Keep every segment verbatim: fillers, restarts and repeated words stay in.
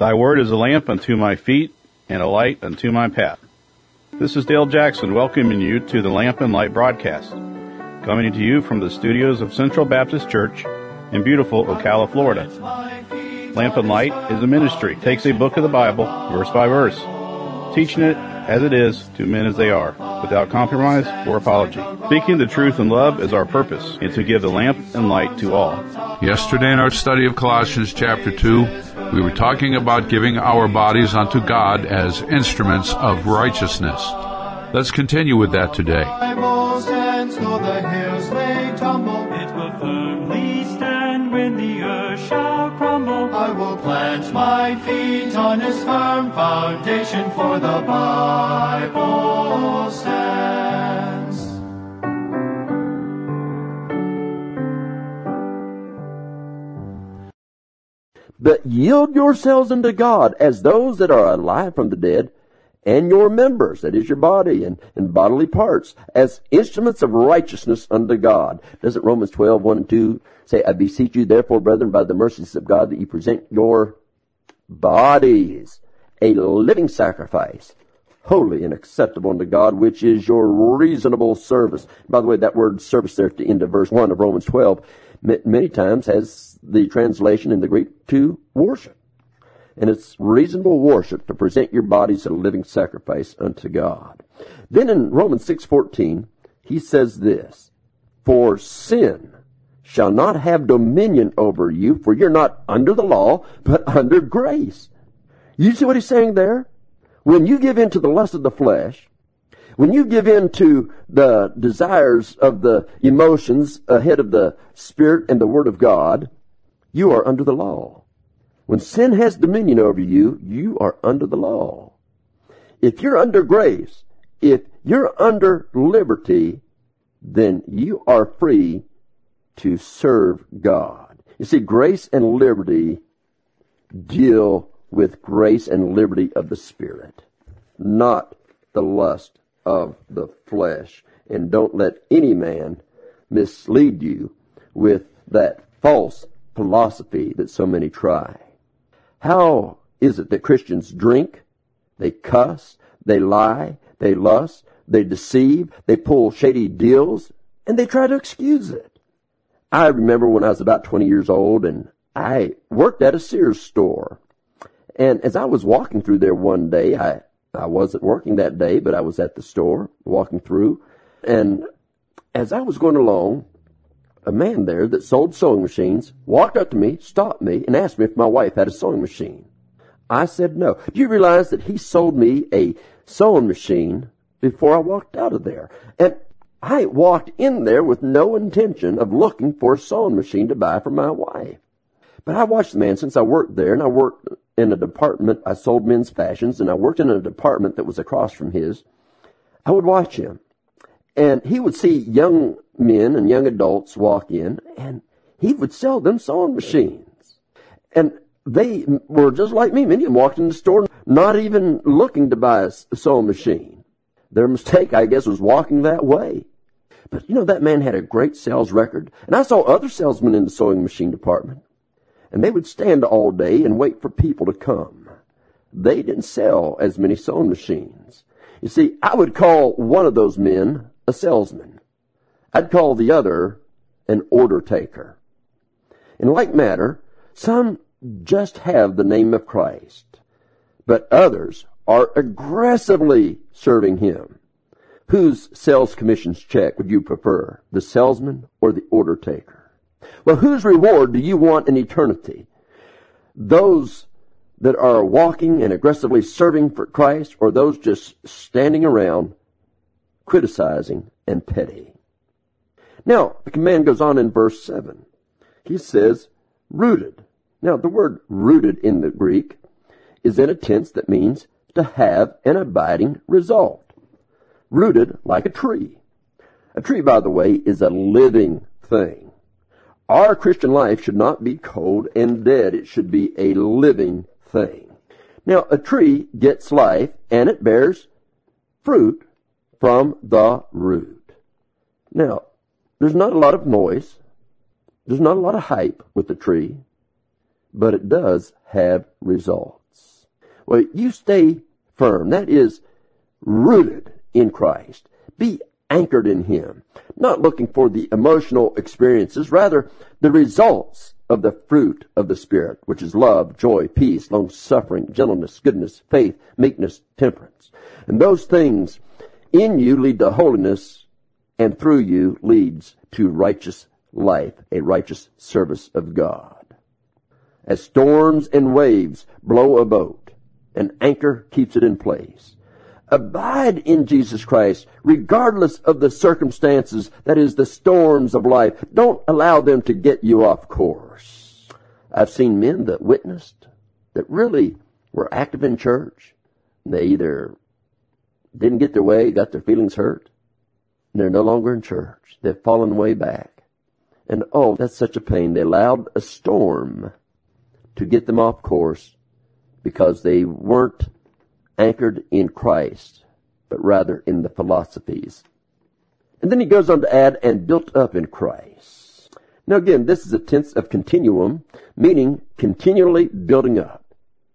Thy word is a lamp unto my feet and a light unto my path. This is Dale Jackson welcoming you to the Lamp and Light broadcast, coming to you from the studios of Central Baptist Church in beautiful Ocala, Florida. Lamp and Light is a ministry, takes a book of the Bible, verse by verse, teaching it as it is to men as they are, without compromise or apology. Speaking the truth in love is our purpose, and to give the lamp and light to all. Yesterday in our study of Colossians chapter two, we were talking about giving our bodies unto God as instruments of righteousness. Let's continue with that today. It will firmly stand when the earth shall crumble. I will plant my feet on his firm foundation, for the Bible stands. But yield yourselves unto God as those that are alive from the dead, and your members, that is your body and, and bodily parts, as instruments of righteousness unto God. Doesn't Romans twelve, one and two say, I beseech you therefore, brethren, by the mercies of God, that you present your bodies a living sacrifice, holy and acceptable unto God, which is your reasonable service. By the way, that word service there at the end of verse one of Romans twelve many times has the translation in the Greek to worship. And it's reasonable worship to present your bodies a living sacrifice unto God. Then in Romans six fourteen, he says this, for sin shall not have dominion over you, for you're not under the law, but under grace. You see what he's saying there? When you give in to the lust of the flesh, when you give in to the desires of the emotions ahead of the Spirit and the Word of God, you are under the law. When sin has dominion over you, you are under the law. If you're under grace, if you're under liberty, then you are free to serve God. You see, grace and liberty deal with grace and liberty of the Spirit, not the lust of the flesh. And don't let any man mislead you with that false philosophy that so many try. How is it that Christians drink, they cuss, they lie, they lust, they deceive, they pull shady deals, and they try to excuse it? I remember when I was about twenty years old, and I worked at a Sears store. And as I was walking through there one day, I, I wasn't working that day, but I was at the store walking through. And as I was going along, a man there that sold sewing machines walked up to me, stopped me, and asked me if my wife had a sewing machine. I said no. Do you realize that he sold me a sewing machine before I walked out of there? And I walked in there with no intention of looking for a sewing machine to buy for my wife. But I watched the man since I worked there, and I worked in a department. I sold men's fashions, and I worked in a department that was across from his. I would watch him, and he would see young men and young adults walk in, and he would sell them sewing machines. And they were just like me. Many of them walked in the store not even looking to buy a sewing machine. Their mistake, I guess, was walking that way. But, you know, that man had a great sales record. And I saw other salesmen in the sewing machine department. And they would stand all day and wait for people to come. They didn't sell as many sewing machines. You see, I would call one of those men a salesman. I'd call the other an order taker. In like manner, some just have the name of Christ, but others are aggressively serving him. Whose sales commissions check would you prefer, the salesman or the order taker? Well, whose reward do you want in eternity? Those that are walking and aggressively serving for Christ, or those just standing around criticizing and petty? Now, the command goes on in verse seven. He says, rooted. Now, the word rooted in the Greek is in a tense that means to have an abiding result. Rooted like a tree. A tree, by the way, is a living thing. Our Christian life should not be cold and dead. It should be a living thing. Now, a tree gets life, and it bears fruit from the root. Now, there's not a lot of noise. There's not a lot of hype with the tree, but it does have results. Well, you stay firm. That is, rooted in Christ. Be anchored in Him. Not looking for the emotional experiences, rather the results of the fruit of the Spirit, which is love, joy, peace, long-suffering, gentleness, goodness, faith, meekness, temperance. And those things in you lead to holiness, and through you leads to righteous life, a righteous service of God. As storms and waves blow a boat, an anchor keeps it in place. Abide in Jesus Christ, regardless of the circumstances, that is, the storms of life. Don't allow them to get you off course. I've seen men that witnessed, that really were active in church. They either didn't get their way, got their feelings hurt, and they're no longer in church. They've fallen way back. And oh, that's such a pain. They allowed a storm to get them off course because they weren't anchored in Christ, but rather in the philosophies. And then he goes on to add, and built up in Christ. Now again, this is a tense of continuum, meaning continually building up.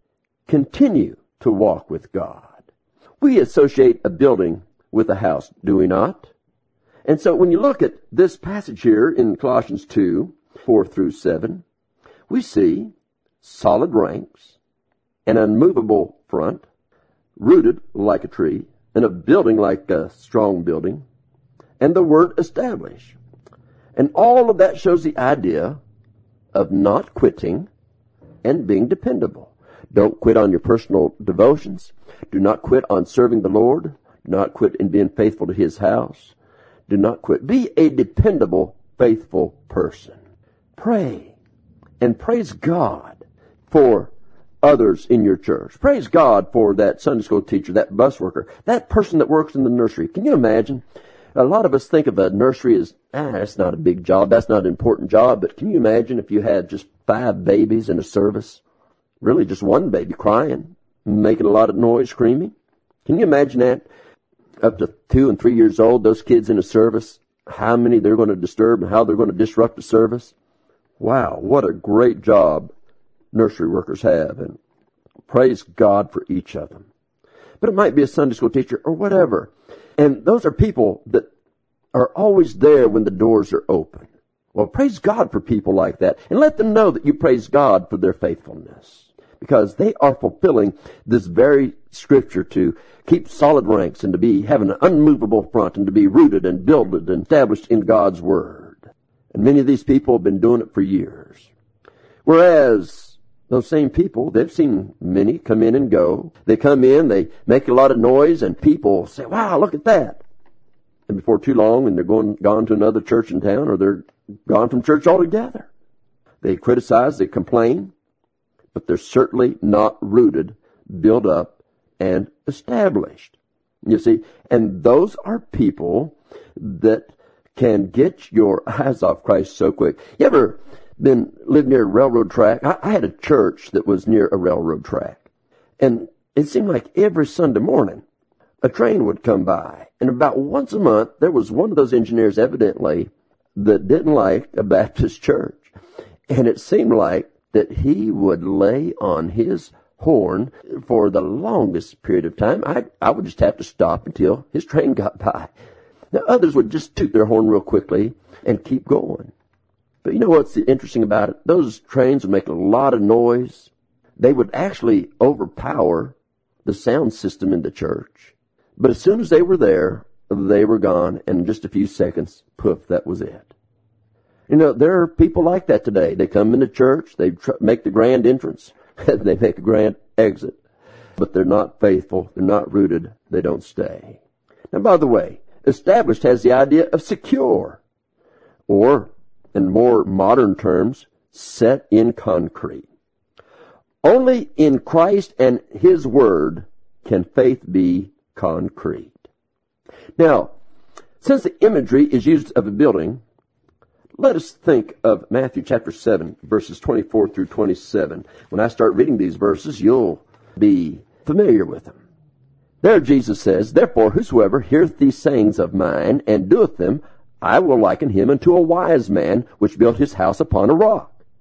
Continue to walk with God. We associate a building with a house, do we not? And so when you look at this passage here in Colossians two, four through seven, we see solid ranks, an unmovable front, rooted like a tree, and a building like a strong building, and the word establish. And all of that shows the idea of not quitting and being dependable. Don't quit on your personal devotions. Do not quit on serving the Lord. Do not quit in being faithful to His house. Do not quit. Be a dependable, faithful person. Pray and praise God for others in your church. Praise God for that Sunday school teacher, that bus worker, that person that works in the nursery. Can you imagine? A lot of us think of a nursery as, ah, that's not a big job, that's not an important job, but can you imagine if you had just five babies in a service? Really just one baby crying, making a lot of noise, screaming? Can you imagine that? Up to two and three years old, those kids in a service, how many they're going to disturb and how they're going to disrupt the service? Wow, what a great job nursery workers have, and praise God for each of them. But it might be a Sunday school teacher or whatever. And those are people that are always there when the doors are open. Well, praise God for people like that, and let them know that you praise God for their faithfulness, because they are fulfilling this very scripture to keep solid ranks and to be have an unmovable front and to be rooted and builded and established in God's Word. And many of these people have been doing it for years. Whereas those same people, they've seen many come in and go. They come in, they make a lot of noise, and people say, wow, look at that. And before too long, and they're going gone to another church in town, or they're gone from church altogether. They criticize, they complain, but they're certainly not rooted, built up, and established. You see, and those are people that can get your eyes off Christ so quick. You ever been lived near a railroad track? I, I had a church that was near a railroad track, and it seemed like every Sunday morning a train would come by, and about once a month there was one of those engineers evidently that didn't like a Baptist church, and it seemed like that he would lay on his horn for the longest period of time. I I would just have to stop until his train got by. Now others would just toot their horn real quickly and keep going. But you know what's interesting about it? Those trains would make a lot of noise. They would actually overpower the sound system in the church. But as soon as they were there, they were gone, and in just a few seconds, poof, that was it. You know, there are people like that today. They come into church, they tr- make the grand entrance, they make a grand exit, but they're not faithful, they're not rooted, they don't stay. Now, by the way, established has the idea of secure, or in more modern terms, set in concrete. Only in Christ and His Word can faith be concrete. Now, since the imagery is used of a building, let us think of Matthew chapter seven, verses twenty-four through twenty-seven. When I start reading these verses, you'll be familiar with them. There Jesus says, "Therefore whosoever heareth these sayings of mine, and doeth them, I will liken him unto a wise man, which built his house upon a rock.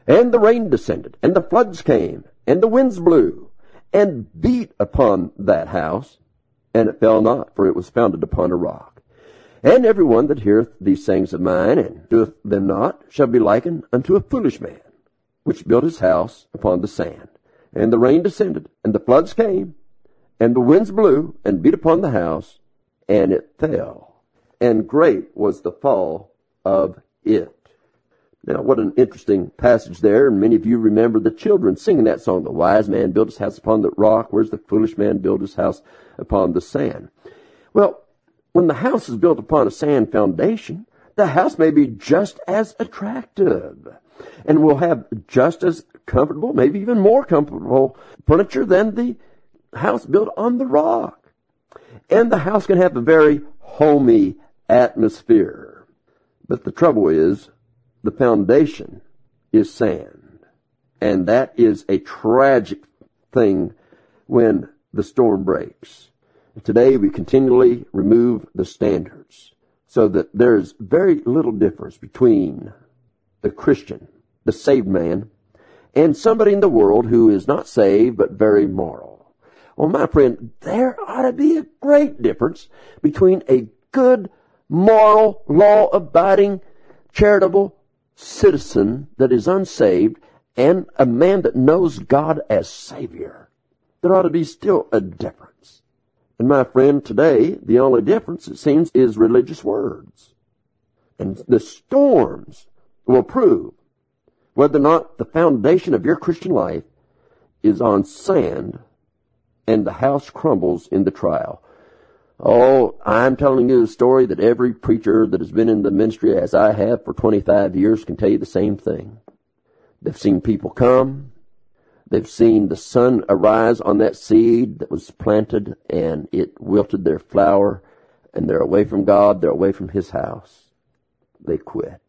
And the rain descended, and the floods came, and the winds blew, and beat upon that house, and it fell not, for it was founded upon a rock. And every one that heareth these sayings of mine, and doeth them not, shall be likened unto a foolish man, which built his house upon the sand. And the rain descended, and the floods came, and the winds blew, and beat upon the house, and it fell. And great was the fall of it. Now, what an interesting passage there, and many of you remember the children singing that song, the wise man built his house upon the rock, whereas the foolish man built his house upon the sand. Well, when the house is built upon a sand foundation, the house may be just as attractive, and will have just as comfortable, maybe even more comfortable furniture than the house built on the rock. And the house can have a very homey atmosphere. But the trouble is, the foundation is sand. And that is a tragic thing when the storm breaks. Today we continually remove the standards so that there is very little difference between the Christian, the saved man, and somebody in the world who is not saved but very moral. Well, my friend, there ought to be a great difference between a good, moral, law-abiding, charitable citizen that is unsaved and a man that knows God as Savior. There ought to be still a difference. And my friend, today, the only difference, it seems, is religious words. And the storms will prove whether or not the foundation of your Christian life is on sand and the house crumbles in the trial. Oh, I'm telling you the story that every preacher that has been in the ministry, as I have for twenty-five years, can tell you the same thing. They've seen people come. They've seen the sun arise on that seed that was planted, and it wilted their flower, and they're away from God. They're away from His house. They quit.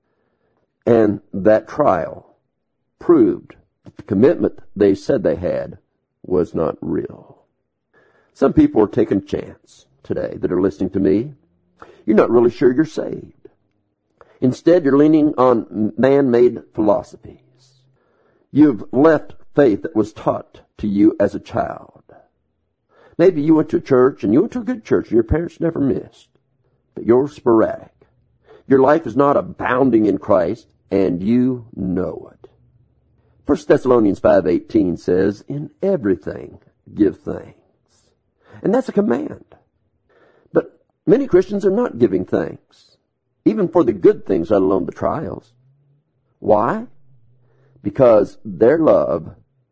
And that trial proved that the commitment they said they had was not real. Some people are taking a chance today that are listening to me. You're not really sure you're saved. Instead, you're leaning on man-made philosophies. You've left faith that was taught to you as a child. Maybe you went to a church, and you went to a good church, and your parents never missed. But you're sporadic. Your life is not abounding in Christ, and you know it. First Thessalonians five eighteen says, in everything give thanks. And that's a command. But many Christians are not giving thanks, even for the good things, let alone the trials. Why? Because their love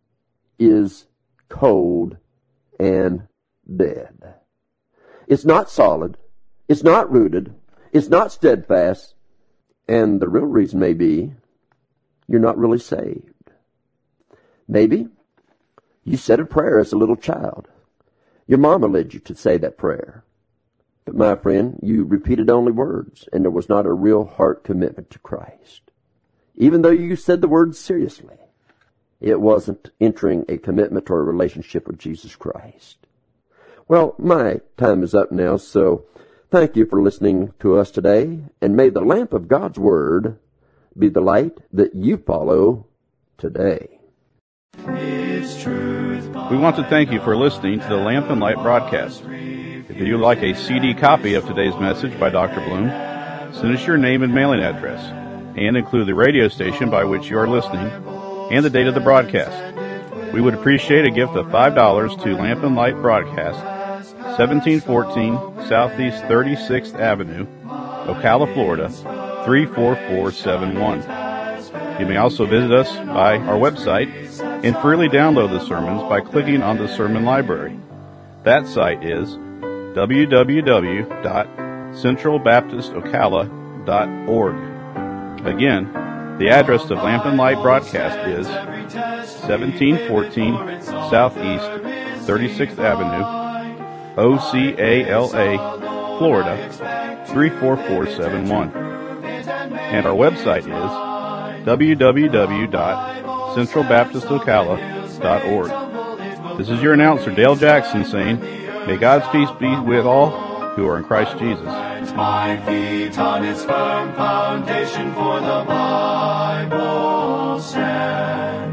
is cold and dead. It's not solid. It's not rooted. It's not steadfast. And the real reason may be you're not really saved. Maybe you said a prayer as a little child. Your mama led you to say that prayer. But my friend, you repeated only words, and there was not a real heart commitment to Christ. Even though you said the words seriously, it wasn't entering a commitment or a relationship with Jesus Christ. Well, my time is up now, so thank you for listening to us today, and may the lamp of God's Word be the light that you follow today. We want to thank you for listening to the Lamp and Light broadcast. If you'd like a C D copy of today's message by Doctor Bloom, send us your name and mailing address, and include the radio station by which you are listening and the date of the broadcast. We would appreciate a gift of five dollars to Lamp and Light Broadcast, seventeen fourteen Southeast thirty-sixth Avenue, Ocala, Florida, three four four seven one. You may also visit us by our website and freely download the sermons by clicking on the sermon library. That site is w w w dot central baptist ocala dot org. Again, the address of Lamp and Light Broadcast is seventeen fourteen Southeast thirty-sixth Avenue, O C A L A, Florida, three four four seven one. And our website is w w w dot central baptist ocala dot org. This is your announcer, Dale Jackson, saying, may God's peace be with all who are in Christ Jesus. My feet on its firm foundation, for the Bible says.